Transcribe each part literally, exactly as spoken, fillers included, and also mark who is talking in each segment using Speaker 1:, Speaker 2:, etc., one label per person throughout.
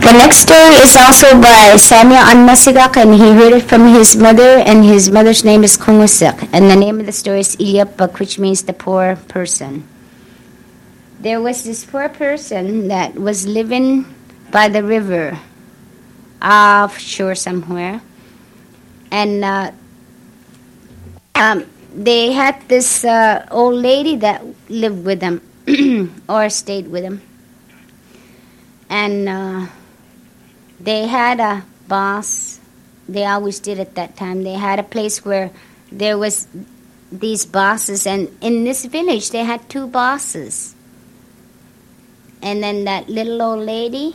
Speaker 1: The next story is also by Samuel Anmasigak, and he heard it from his mother, and his mother's name is Kungusik. And the name of the story is Ilyapak, which means the poor person. There was this poor person that was living by the river, offshore somewhere. And uh, um, they had this uh, old lady that lived with them, or stayed with them. And uh, they had a boss. They always did at that time. They had a place where there was these bosses. And in this village, they had two bosses. And then that little old lady,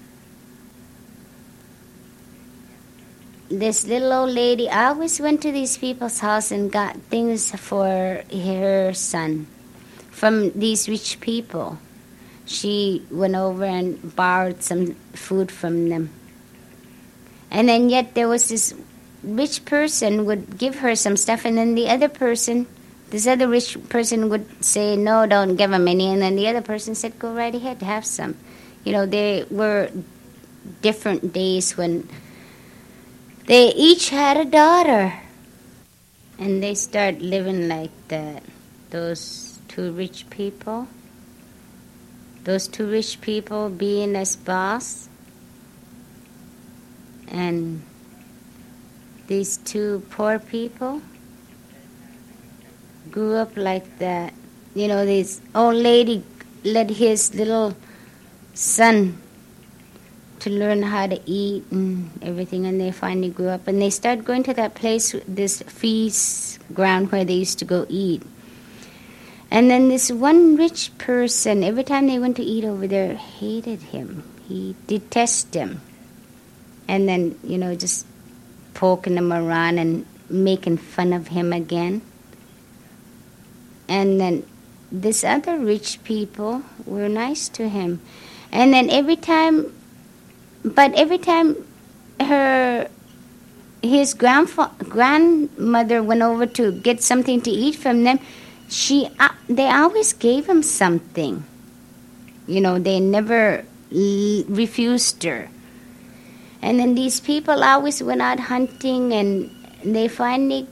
Speaker 1: this little old lady always went to these people's house and got things for her son from these rich people. She went over and borrowed some food from them. And then yet there was this rich person would give her some stuff, and then the other person, this other rich person would say, no, don't give him any. And then the other person said, go right ahead, have some. You know, there were different days when they each had a daughter. And they start living like that, those two rich people. Those two rich people being as boss, and these two poor people grew up like that. You know, this old lady led his little son to learn how to eat and everything, and they finally grew up. And they started going to that place, this feast ground where they used to go eat. And then this one rich person, every time they went to eat over there, hated him. He detested him. And then, you know, just poking him around and making fun of him again. And then this other rich people were nice to him. And then every time, but every time her, his grandfa- grandmother went over to get something to eat from them, She, uh, they always gave him something. You know, they never l- refused her. And then these people always went out hunting, and they finally,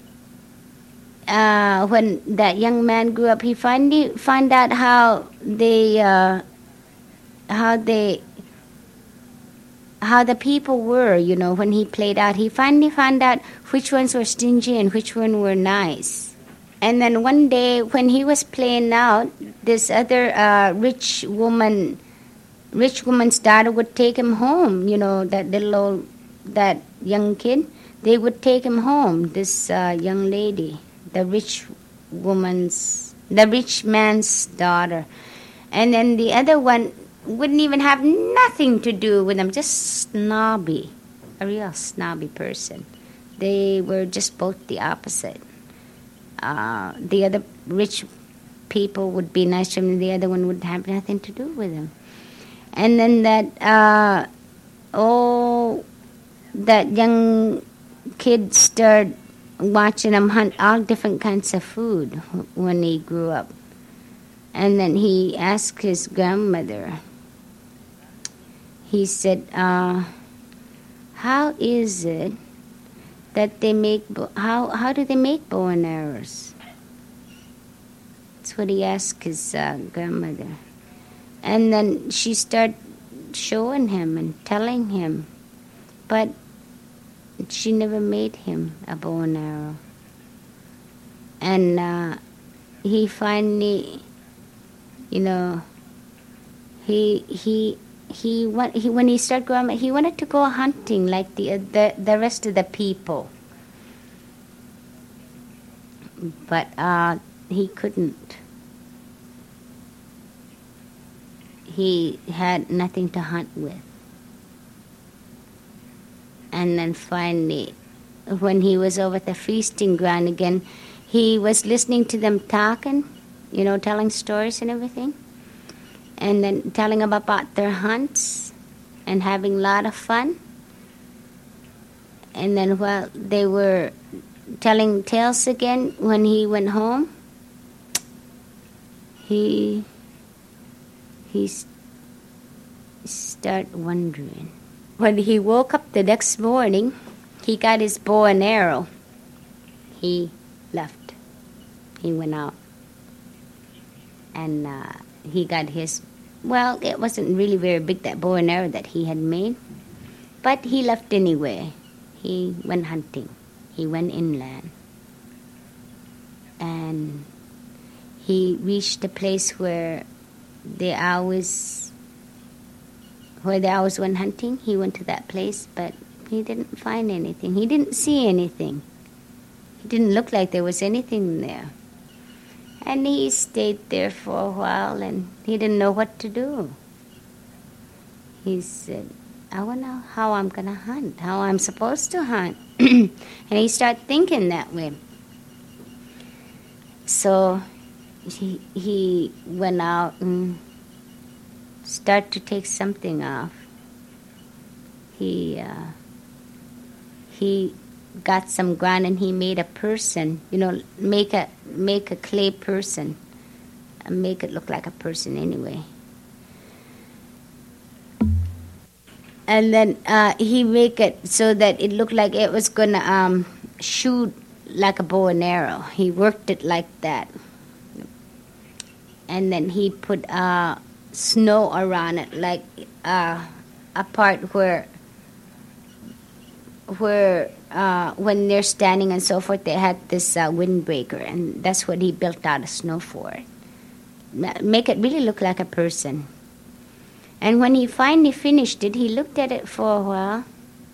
Speaker 1: uh, when that young man grew up, he finally found out how they, uh, how they, how the people were. You know, when he played out, he finally found out which ones were stingy and which ones were nice. And then one day when he was playing out, this other uh, rich woman, rich woman's daughter would take him home. You know, that little old, that young kid, they would take him home, this uh, young lady, the rich woman's, the rich man's daughter. And then the other one wouldn't even have nothing to do with him, just snobby, a real snobby person. They were just both the opposite. Uh, the other rich people would be nice to him, and the other one would have nothing to do with him. And then that, uh, oh, that young kid started watching him hunt all different kinds of food when he grew up. And then he asked his grandmother, he said, uh, how is it that they make, bo- how how do they make bow and arrows? That's what he asked his uh, grandmother. And then she started showing him and telling him, but she never made him a bow and arrow. And uh, he finally, you know, he he he went. He when he started growing up, he wanted to go hunting like the the the rest of the people, but uh, he couldn't. He had nothing to hunt with. And then finally, when he was over at the feasting ground again, he was listening to them talking, you know, telling stories and everything, and then telling them about their hunts and having a lot of fun. And then while they were telling tales again, when he went home, he he start wondering. When he woke up the next morning, he got his bow and arrow. He left. He went out. And uh, he got his, well, it wasn't really very big, that bow and arrow that he had made. But he left anyway. He went hunting. He went inland. And he reached a place where they always, where they always went hunting. He went to that place, but he didn't find anything. He didn't see anything. It didn't look like there was anything there. And he stayed there for a while, and he didn't know what to do. He said, I wonder how I'm going to hunt, how I'm supposed to hunt. And he started thinking that way. So he, he went out and started to take something off. He uh, he got some ground and he made a person, you know, make a make a clay person, and make it look like a person anyway. And then uh, he make it so that it looked like it was gonna um, shoot like a bow and arrow. He worked it like that. And then he put uh, snow around it, like uh, a part where, where uh, when they're standing and so forth, they had this uh, windbreaker, and that's what he built out of snow for it. Make it really look like a person. And when he finally finished it, he looked at it for a while.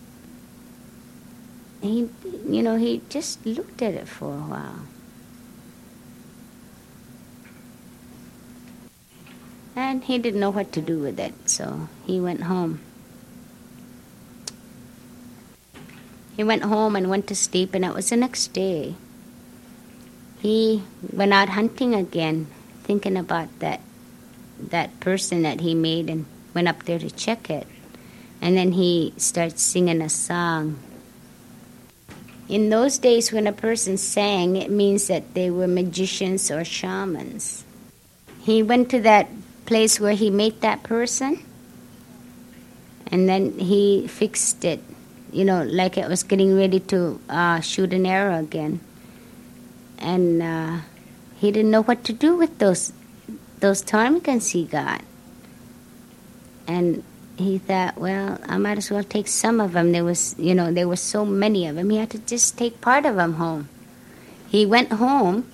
Speaker 1: He, you know, he just looked at it for a while. And he didn't know what to do with it, so he went home. He went home and went to sleep, and it was the next day. He went out hunting again, thinking about that that person that he made, and went up there to check it. And then he started singing a song. In those days, when a person sang, it means that they were magicians or shamans. He went to that place where he made that person, and then he fixed it, you know, like it was getting ready to uh, shoot an arrow again. And uh, he didn't know what to do with those those ptarmigans he got. And he thought, well, I might as well take some of them. There was, you know, there were so many of them. He had to just take part of them home. He went home,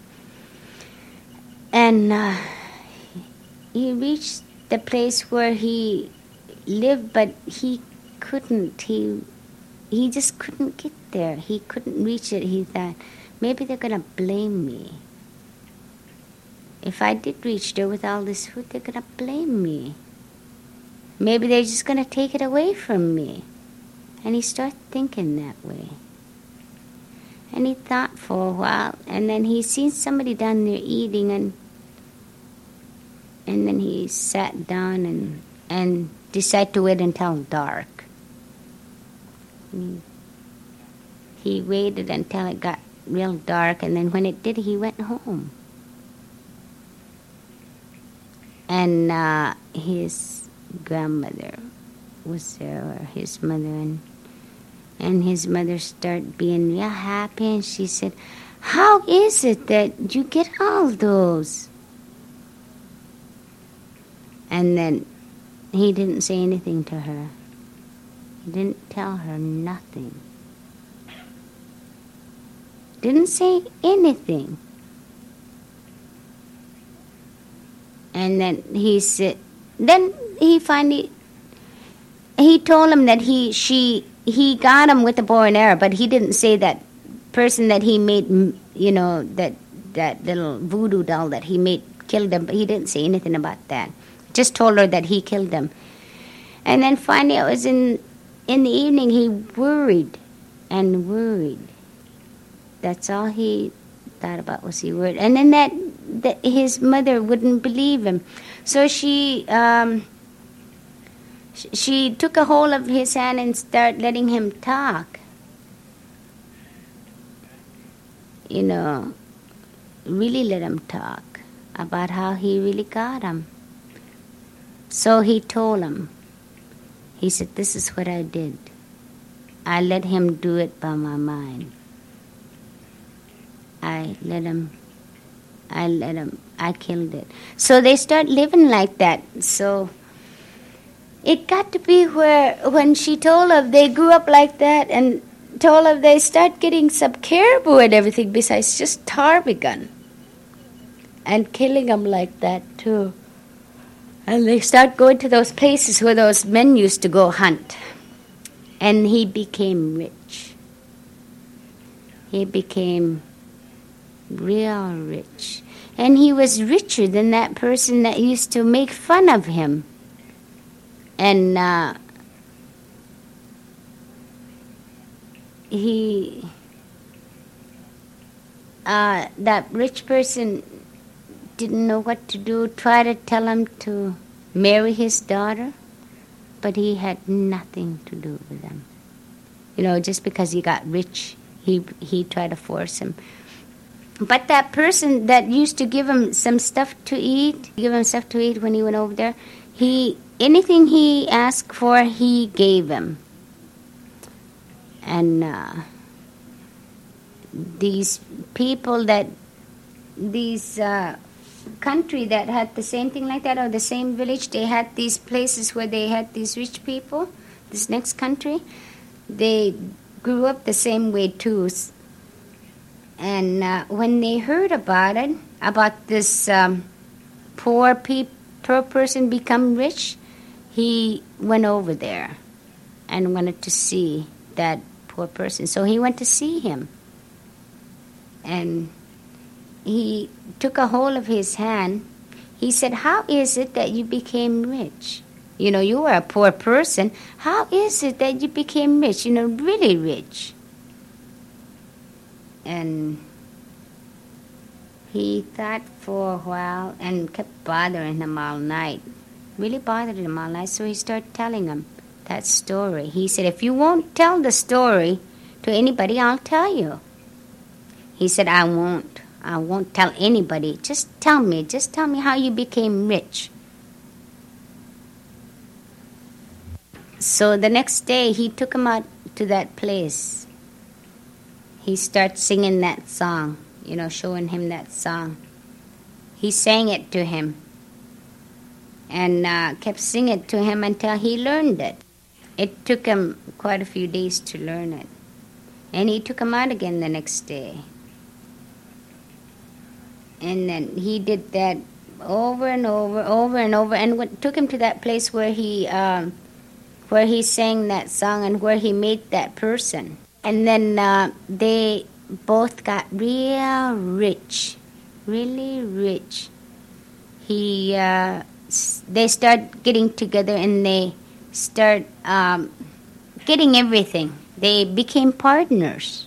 Speaker 1: and uh, he reached the place where he lived, but he couldn't. He he just couldn't get there. He couldn't reach it. He thought, maybe they're going to blame me. If I did reach there with all this food, they're going to blame me. Maybe they're just going to take it away from me. And he started thinking that way. And he thought for a while, and then he seen somebody down there eating, and and then he sat down and and decided to wait until dark. He, he waited until it got real dark, and then when it did, he went home. And uh, his grandmother was there, or his mother, and and his mother started being real happy, and she said, how is it that you get all those? And then he didn't say anything to her. He didn't tell her nothing. Didn't say anything. And then he said, then he finally, he told him that he, she, he got him with a bow and arrow, but he didn't say that person that he made, you know, that, that little voodoo doll that he made killed him, but he didn't say anything about that. Just told her that he killed him. And then finally it was in, in the evening, he worried and worried. That's all he thought about, was he worried. And then that, that his mother wouldn't believe him. So she um, sh- she took a hold of his hand and started letting him talk. You know, really let him talk about how he really got him. So he told him He said, this is what I did. I let him do it by my mind. I let him, I let him, I killed it. So they start living like that. So it got to be where when she told them they grew up like that and told them they start getting some caribou and everything besides just ptarmigan and killing them like that too. And they start going to those places where those men used to go hunt. And he became rich. He became real rich. And he was richer than that person that used to make fun of him. And uh, he, uh, that rich person didn't know what to do, tried to tell him to marry his daughter, but he had nothing to do with them. You know, just because he got rich, he he tried to force him. But that person that used to give him some stuff to eat, give him stuff to eat when he went over there, he anything he asked for, he gave him. And uh, these people that, these uh, country that had the same thing like that, or the same village, they had these places where they had these rich people, this next country, they grew up the same way too. And uh, when they heard about it, about this um, poor, pe- poor person become rich, he went over there and wanted to see that poor person. So he went to see him. And he took a hold of his hand. He said, how is it that you became rich? You know, you were a poor person. How is it that you became rich, you know, really rich? And he thought for a while and kept bothering him all night. Really bothered him all night, so he started telling him that story. He said, if you won't tell the story to anybody, I'll tell you. He said, I won't. I won't tell anybody. Just tell me. Just tell me how you became rich. So the next day, he took him out to that place. He started singing that song, you know, showing him that song. He sang it to him and uh, kept singing it to him until he learned it. It took him quite a few days to learn it. And he took him out again the next day. And then he did that over and over, over and over, and went, took him to that place where he, um, where he sang that song and where he made that person. And then uh, they both got real rich, really rich. He, uh, they start getting together and they start um, getting everything. They became partners.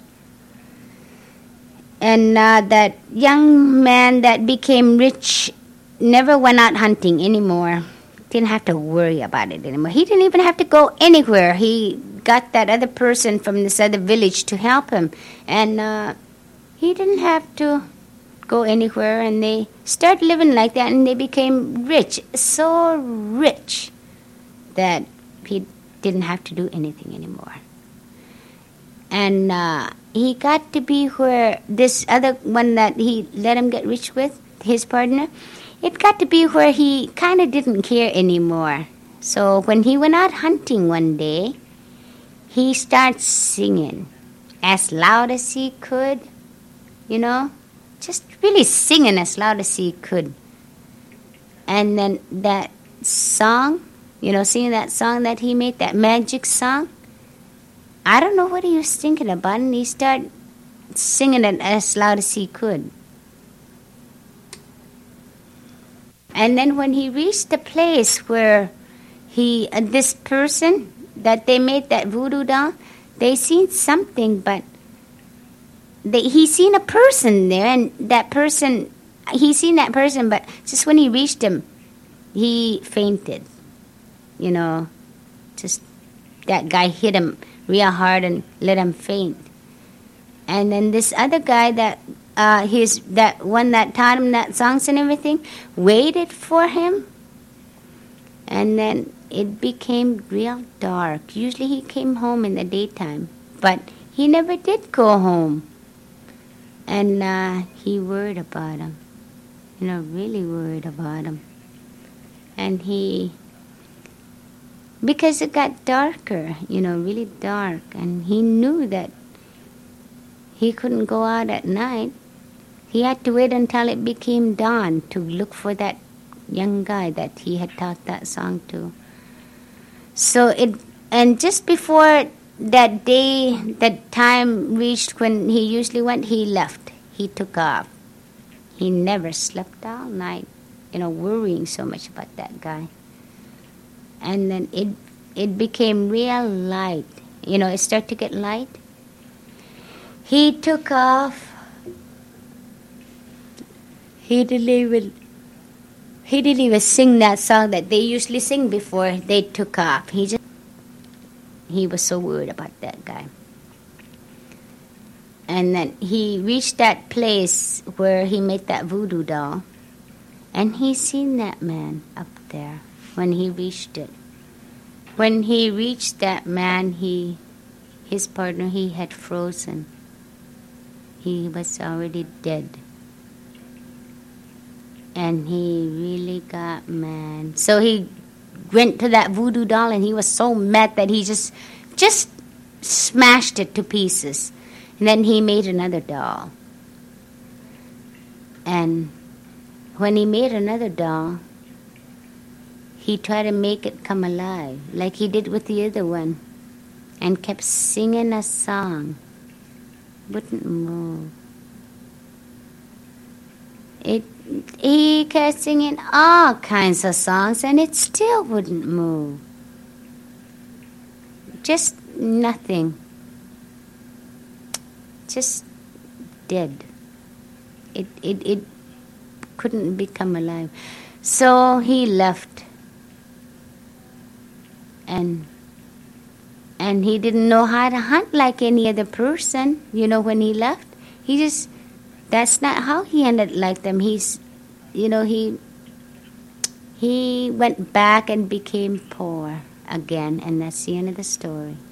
Speaker 1: And uh, that young man that became rich never went out hunting anymore. Didn't have to worry about it anymore. He didn't even have to go anywhere. He got that other person from this other village to help him. And uh, he didn't have to go anywhere. And they started living like that, and they became rich. So rich that he didn't have to do anything anymore. And uh, he got to be where this other one that he let him get rich with, his partner, it got to be where he kind of didn't care anymore. So when he went out hunting one day, he started singing as loud as he could, you know, just really singing as loud as he could. And then that song, you know, singing that song that he made, that magic song, I don't know what he was thinking about, and he started singing it as loud as he could. And then when he reached the place where he, uh, this person that they made that voodoo doll, they seen something, but they, he seen a person there, and that person, he seen that person, but just when he reached him, he fainted. You know, just that guy hit him real hard and let him faint. And then this other guy that uh, his that one that taught him that songs and everything waited for him. And then it became real dark. Usually he came home in the daytime, but he never did go home. And uh, he worried about him, you know, really worried about him. And he, because it got darker, you know, really dark, and he knew that he couldn't go out at night. He had to wait until it became dawn to look for that young guy that he had taught that song to. So it, and just before that day, that time reached when he usually went, he left. He took off. He never slept all night, you know, worrying so much about that guy. And then it it became real light. You know, it started to get light. He took off. He didn't even he didn't even sing that song that they usually sing before they took off. He just he was so worried about that guy. And then he reached that place where he made that voodoo doll, and he seen that man up there when he reached it. When he reached that man, he, his partner, he had frozen. He was already dead. And he really got mad. So he went to that voodoo doll, and he was so mad that he just, just smashed it to pieces. And then he made another doll. And when he made another doll, he tried to make it come alive, like he did with the other one, and kept singing a song. Wouldn't move. It, he kept singing all kinds of songs, and it still wouldn't move. Just nothing. Just dead. It, it, it couldn't become alive. So he left. And and he didn't know how to hunt like any other person, you know, when he left. He just, that's not how he ended like them. He's, you know, he he went back and became poor again, and that's the end of the story.